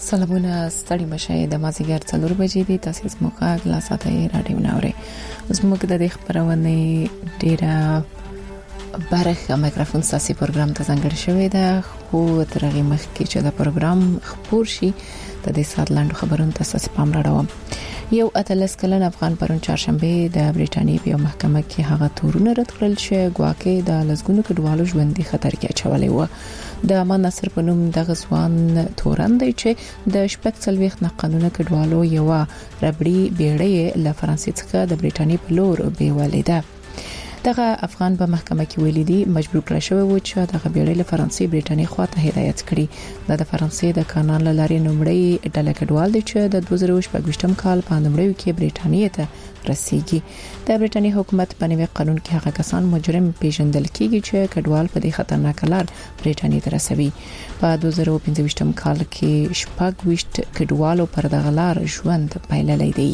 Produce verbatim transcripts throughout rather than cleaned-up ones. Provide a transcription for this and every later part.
سلامونه ستړي مشه د مازیګر څلور بجې دي تاسو زموږ غلا ساتي رادیو ناوړي زموږ د دې خبرونه ډیره برخه میکروفون ساسي پروګرام ته ځانګړی شوی دی خو ترغه مخکې چې دا پروګرام خبر شي د دې سات لاندو خبرونه تاسو پام راوړم یو اتلس کلن افغان پرون چهارشنبه د بریټانیې په محکمه کې هغه تورونه رد کړل چې ګواکې د لزګونو کډوالو ژوندۍ خطر کې اچولې و د امان نصر په نوم د غزوان تورن دی چې د شپږ څلويخ نه قانوني کډوالو یو ربړي بیړۍ له فرانسې څخه د بریټانیې په لور بیولېده دغه افغان په محکمه کې ویلي دي مجبور کړی شوی و چې دغه بیړۍ له فرانسې بریټانیې خواته هدایت کړي د فرانسې د کانال لارې نومړی ډله کډوال دي چې د دوه زره شپږم کال په نومړی کې بریټانیې ته رسیدي د بریټانیې حکومت په نوي قانون کې هغه کسان مجرم پیژندل کیږي چې کډوال په دې خطرناک لار بریټانیې ته رسوي په دوه زره پنځه کال کې شپږ وشت کډوالو پر دغه لار ژوند پیللی دی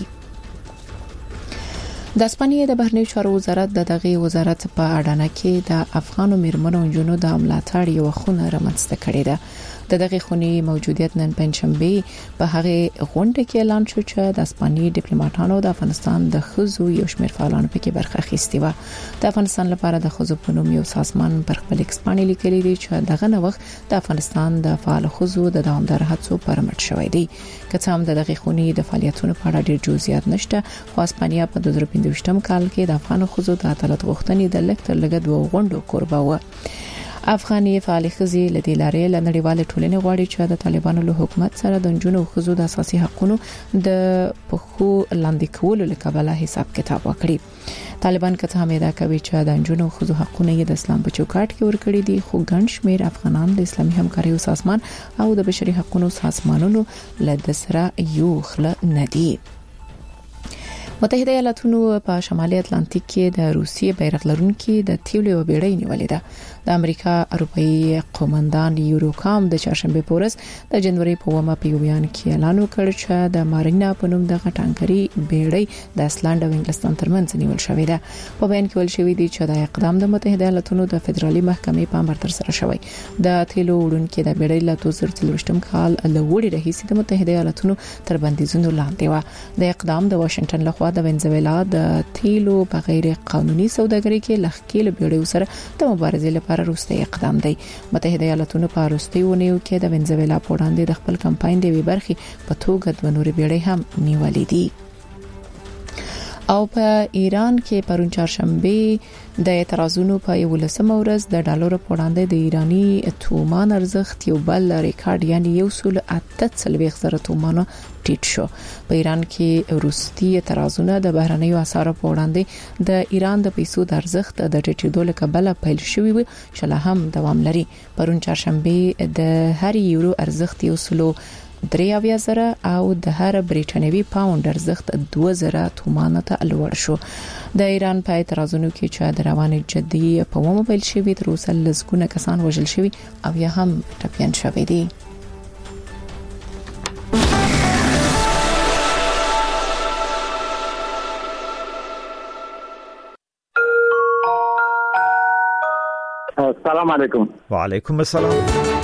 د اسپانیې د بهرنیو چارو وزارت د دغه وزارت په اډانه کې د افغانو میرمنو او جنونو د ملاتړ یو خونه رامنځته کړې ده د دغه خونې موجودیت نن پنځشنبه په هغه غونډه کې اعلان شو چې د اسپانیې ډیپلوماټانو د افغانستان د خزو یو شمېر فعالانو پکې برخه اخیستې و د افغانستان لپاره د خزو په نوم یو سازمان پر خپل ایکسپانې لیکلي دي چې دغه نوښت د افغانستان د فعال خزو د دوامدار هڅو پر مټ شوی دی که څه هم د دغه خونې د فعالیتونو په اړه ډېر جزئیات نشته خو اسپانیا په دوه زره پنځه کال کې د افغان خزو د عدالت غوښتنې د لکتر لګد و غونډو کوربه و افغاني فعال خزي لدې لارې لنړیوال ټولنې غواړي چې د طالبانو له حکومت سره د جنونو خزو د اساسي حقوقو د پخو لاندې کولو لپاره حساب کتاب وکړي طالبان که څه هم دا کوي چې د جنونو خزو حقوقونه د اسلام په چوکاټ کې ورکړي دي خو ګڼ شمېر افغانان د اسلامي همکاري سازمان او د بشري حقوقو سازمانونو له سره یو خله ندي متحده ایالاتونو په شمالي اتلانتیک کې د روسیې بیرغ لرونکي د تیلو بیړۍ نیولې ده د امریکا اروپאי قومندان یوروکام د چهارشنبه په ورځ د جنوري په اومه په بیان کې اعلان وکړ چې د مارینا په نوم د غټانګري بیړۍ د اسلند او انګلستان ترمنځ نیول شوې ده په بیان کې ویل شوی دی چې د اقدام د متحده ایالاتونو د فدرالي محکمې په امر تر سره شوی د تیلو وړونکو د بیړۍ له دوه زره څلوېښتم کال له وړي راهیسې د متحده ایالاتونو تر بندیزونو لاندې و د اقدام د واشنگټن لخوا د وینزویلا د تیلو په غیر قانوني سوداګرۍ کې لخکېل بیړۍ سره د مبارزې لپاره وروستي اقدام دی متحده ایالاتونو په وروستي ونیو کې د وینزویلا په وړاندې د خپل کمپاین د وی برخي په توګه د نوري بیړۍ هم نیولې دي او په ایران کې پرون چهارشنبه د اعتراضونو په یولسمه ورځ د ډالر په وړاندې د ایرانی تومان ارزښت یو بل ریکارډ یعنی یو سل اته څلوېښت زره تومان ټیټ شو په ایران کې وروستي اعتراضونه د بهرنیو اسعارو په وړاندې د ایران د پیسو د ارزښت د ټیټېدو له کبله پیل شوی و چې لا هم دوام لري پرون چهارشنبه د هر یورو ارزښت یو سلو درې اویا زره او د هر بریټانوي پاوند ارزښت دوه زره تومان ته لوړ شو د ایران په اعتراضونو کې چې د رواني جدي په موبایل شوی تر اوسه لسګونه کسان وژل شوی او یا هم ټپيان شوی دي السلام علیکم وعلیکم السلام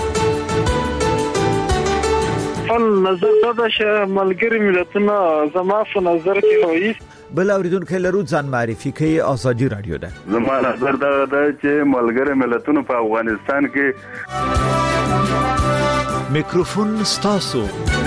فن نظر دا چې ملګری ملتونه زما په نظر کې وایي بل اوریدونکو لرو ځان معرفي کوي ازادي رادیو ده زما نظر دا ده چې ملګری ملتونه په افغانستان کې میکروفون ستاسو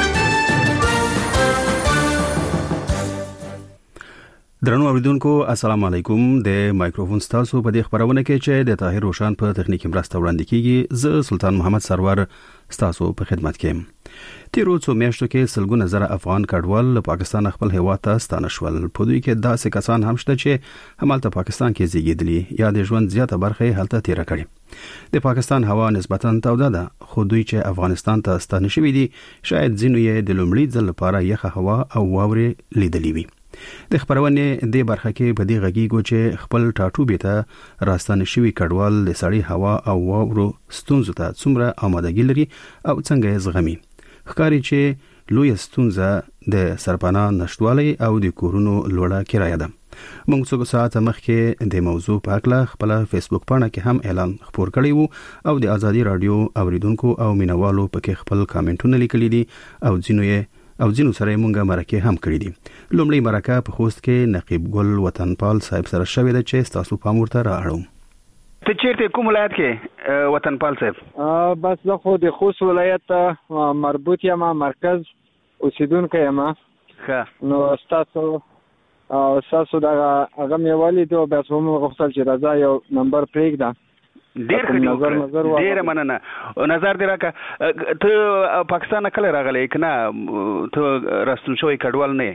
درنو اوریدونکو السلام علیکم د مایکروفون ستاسو په دې خبرونه کې چې د طاهر روشان په تخنیکی مرسته وړاندې کیږي زه سلطان محمد سرور ستاسو په خدمت کې تیرو څو میاشتو کې سلګونه زره افغان کډوال له پاکستان خپل هیواد ته ستانه شول په دوی کې داسې کسان هم شته چې همالته پاکستان کې زیږیدلي یا د ژوند زیاته برخه هلته تیر کړي د پاکستان هوا نسبتاً توده ده خو دوی چې افغانستان ته ستانه شوي دي شاید ځینو یې د لومړي ځل لپاره یخه هوا او واورې لیدلې وي د خبرونه د برخه کې په دې غږیږو چې خپل ټاټوبې ته راستانه شوي کډوال د سړی هوا او واورو ستونزو ته څومره آمادګي لري او څنګه یې زغمي ښکاري چې لوی ستونزه د سرپناه نشټوالي او د کورونو لوړه کرایه ده موږ څو ساعت مخکې د موضوع په اړه خپل فیسبوک پاڼه کې هم اعلان خبر کړی وو او د ازادي رادیو اوریدونکو او مینوالو پکې خپل کامنټونه لیکلي دي او ځینو یې او ځینو سره مونږه مرکه هم کړی دي. لومړی مرکه په خوست کې نقیب ګل وطنپال صاحب سره شوې ده چې تاسو پام ورته راوړم. ته چیرته کوم ولایت کې وطنپال صاحب؟ بس زه خو د خوست ولایت مربوط یم، مرکز اوسیدونکو یم. ښه نو تاسو او تاسو دا هغه مې ولیدو، بیا هم غوښتل چې راځه یو نمبر پرېږده. ډېر ښه نظر ډېره مننه. نظر دې راکړه. ته پاکستان کله راغلی که نه ته راستون شوی کډوال نه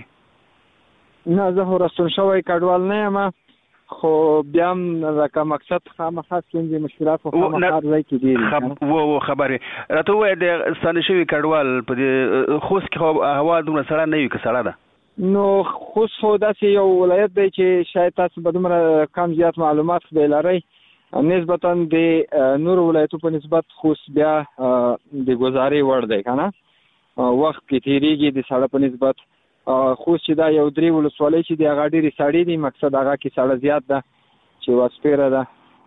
یې؟ نه زه خو راستون شوی کډوال نه یم، خو بیا هم لکه مقصد خامخا ستونزې مشکلات خو خامخا ځای کې ډېر و و خبرې راته ووایه د ستانه شوي کډوال په دې خوست کې خو هوا دومره سړه نه وي که سړه ده؟ نو خوست خو داسې یو ولایت دی چې شاید تاسو به دومره کم زیات معلومات به لرئ نسبتا د نورو ولایتو په نسبت خوست بیا د ګزارې وړ دی که نه، وخت کې تېرېږي د سړه په نسبت. خوست چې دا یو درې ولسوالۍ چې دی هغه ډېرې سړې دي، مقصد هغه کې سړه زیات ده چې واسپیره ده،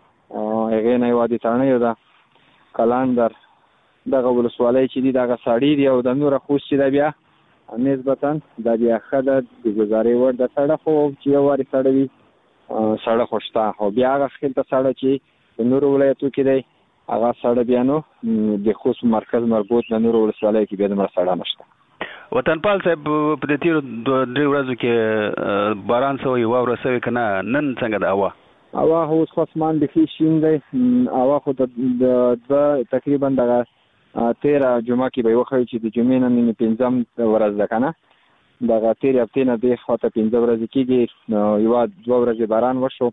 هغې نه یې وادي تڼیو ده، کلندر، دغه ولسوالۍ چې دي دغه سړې دي، او د نوره خوست چې ده بیا نسبتا دا بیا ښه ده د ګزارې وړ ده. سړه خو چې یو وارې سړه وي سړه خو شته، خو بیا هغه خیل ته سړه چې د نورو ولایتو کې دی هغه سړه بیا نو د خوست مرکز مربوط د نورو ولسوالیو کې بیا دومره سړه نشته. وطنپال صاحب په دې تیرو درې ورځو کې باران سوی واوره سوی که نه؟ نن څنګه ده هوا؟ هوا خو اوس خو اسمان بیخي شین دی. هوا خو د دوه تقریبا دغه تېره جمعه کې به یې وښیي چې د جمعې نه نن پنځم ورځ ده که نه، دغه تېرې هفتې نه دې خواته پنځه ورځې کېږي، یوه دوه ورځې باران وشو،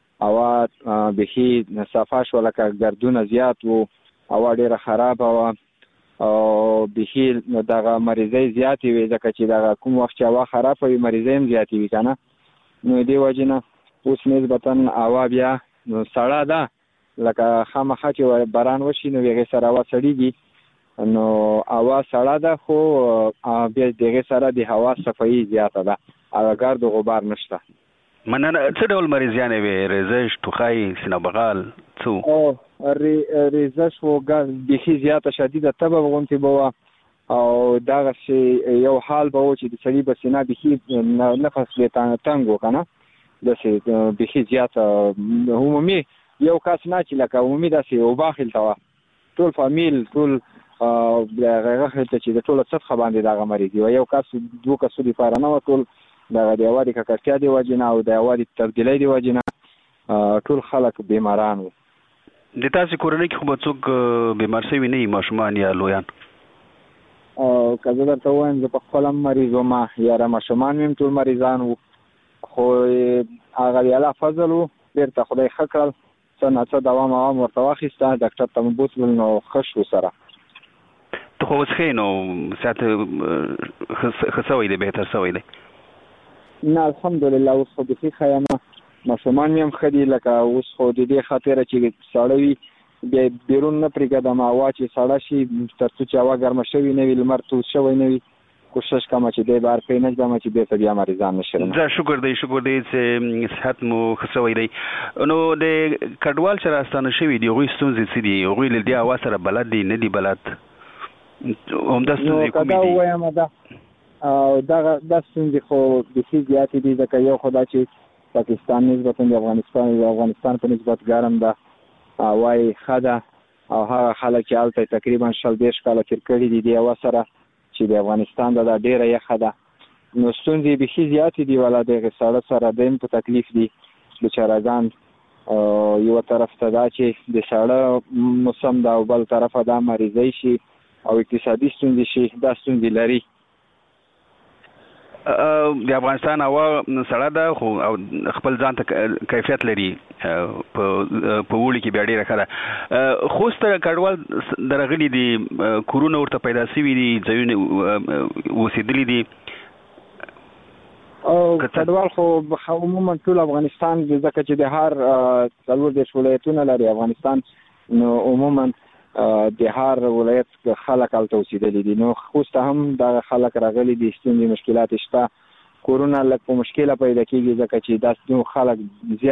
هوا بیخي صفا شوه، لکه ګردونه زیات وو، هوا ډېره خرابه وه او بیخي دغه مریضۍ زیاتې وي، ځکه چې دغه کوم وخت چې هوا خرابه وي مریضۍ هم زیاتې وي که نه. نو دې وجې نه اوس نسبتا هوا بیا سړه ده، لکه خامخا چې باران وشي نو هغې سره هوا سړېږي، نو هوا سړه ده، خو بیا د هغې سره د هوا صفایي زیاته ده، هغه ګرد و غبار نشته. مننه. څه ډول مریضیانې وې؟ ریزش، ټوخی، سینه بغال څه؟ ریزش و بیخي زیاته شدیده تبه غوندې به وه، او دغسې یو حال به و چې د سړي به سینه بیخي نفس به تنګ و که نه، داسې بیخي زیاته عمومي یو کس نه چې لکه عمومي داسې وبا خلته وه، ټول فامیل ټول هغه خلته چې د ټوله سطحه باندې دغه مریض وه، یو کس دوه کسو دپاره نه وه، ټول دغه د هوا د ککړتیا د وجې نه او د هوا د تبدیلۍ د وجې نه ټول خلک بیماران وو. د تاسې کورنۍ کې خو به څوک بیمار شوي نه وي، ماشومان یا لویان؟ که زه درته ووایم زه په خپله هم مریض وم، یاره ماشومان مې هم ټول مریضان وو، خو هغه د الله فضل وو، بېرته خدای ښه کړل، څه نه څه دوام اوام ورته واخیسته، ډاکټر ته مو بوتلل نو ښه شو سره. ته خو اوس ښه نو صحت ښه سوی دی، بهتر سوی دی؟ نه الحمدلله اوس خو بیخي ښه یم، ماشومان مې هم ښه دي، لکه اوس خو د دې خاطره چې ساړه وي بیا بیرون نه پرېږدم، هوا چې سړه شي تر څو چې هوا ګرمه شوي نه وي، لمر تود شوی نه وي، کوشش کوم چې دی بهر پرې نه ږدم چې بېرته بیا مریضان نه شم. زه شکر دی شکر دی چې صحت مو ښه سوی دی. نو د کډوال چې راستانه شوي دي هغوی ستونزې څه دي؟ هغوی له دې هوا سره بلد دي نه دي بلد؟ همدا ستونزې کومې دي؟ ووایم دا دغه دا ستونزې خو بیخي زیاتې دي، ځکه یو خو دا چې پاکستان نسبتا د افغانستان د افغانستان په نسبت ګرم ده، هوا یې ښه ده، او هغه خلک چې هلته تقریبا شل دېرش کاله تېر کړي دي دې هوا سره چې د افغانستان ده دا ډېره یخه ده، نو ستونزې بیخي زیاتې دي، والا د هغې سړه سره دویم په تکلیف دي بېچارهګان. یوه طرف ته دا چې د سړه موسم ده او بل طرفه دا مریضۍ شي او اقتصادي ستونزې شي، دا ستونزې لري. د افغانستان هوا سړه ده خو خپل ځان ته کیفیت لري، په اوړي کې بیا ډېره ښه ده. خوست ته کډوال درغلي دي، کورونه ورته پیدا شوي دي، ځایونه اوسېدلي دي؟ کډوال خو عموما ټول افغانستان ځکه چې د هر څلور دېرش ولایتونه لري افغانستان، نو عموما د هر ولایت خلک هلته اوسېدلي دي، نو خوست هم دغه خلک راغلي دي، ستونزې مشکلات شته، کورونه لکه مشکله پیدا کیږي ځکه چې داس نو خلک